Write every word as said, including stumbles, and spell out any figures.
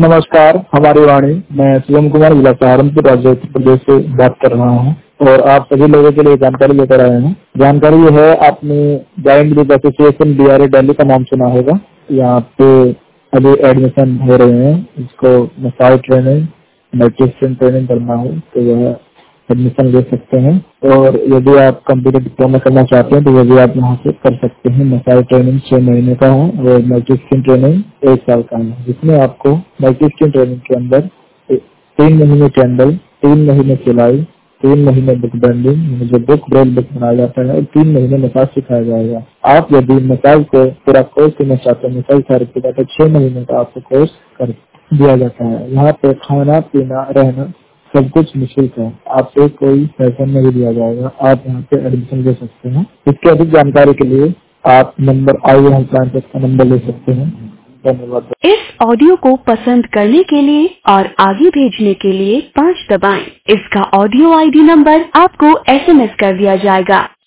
नमस्कार, हमारी वाणी। मैं शिवम कुमार, जिला सहारनपुर, राज्य उत्तर प्रदेश से बात कर रहा हूँ और आप सभी लोगों के लिए जानकारी लेकर आए हैं। जानकारी ये है, आपने blind group association B R A Delhi का नाम सुना होगा। यहाँ पे अभी एडमिशन हो रहे हैं। इसको मसाज ट्रेनिंग, न्यूट्रिशन ट्रेनिंग करना हो तो वह एडमिशन ले सकते हैं। और यदि आप कंप्यूटर डिप्लोमा करना चाहते हैं तो यदि आप यहाँ से कर सकते हैं। मसाज ट्रेनिंग छह महीने का है और न्यूट्रिशन ट्रेनिंग एक साल का है, जिसमें आपको न्यूट्रिशन ट्रेनिंग के अंदर तीन महीने कैंडल, तीन महीने सिलाई, तीन महीने बुक बैंडिंग, जो बुक ब्रेल बुक बनाया जाता है, और तीन महीने मसाज सिखाया जाएगा। आप यदि मसाज को पूरा कोर्स करना चाहते हैं, मसाज थेरेपी का, तो छह महीने का आपको कोर्स कर दिया जाता है। यहाँ पे खाना पीना रहना सब कुछ निःशुल्क है। आपसे कोई पैसा नहीं दिया जाएगा। आप यहाँ पे एडमिशन ले सकते हैं। इसके अधिक जानकारी के लिए आप नंबर आई हेल्पलाइन का नंबर ले सकते हैं। धन्यवाद। इस ऑडियो को पसंद करने के लिए और आगे भेजने के लिए पाँच दबाएं। इसका ऑडियो आई डी नंबर आपको एस एम एस कर दिया जाएगा।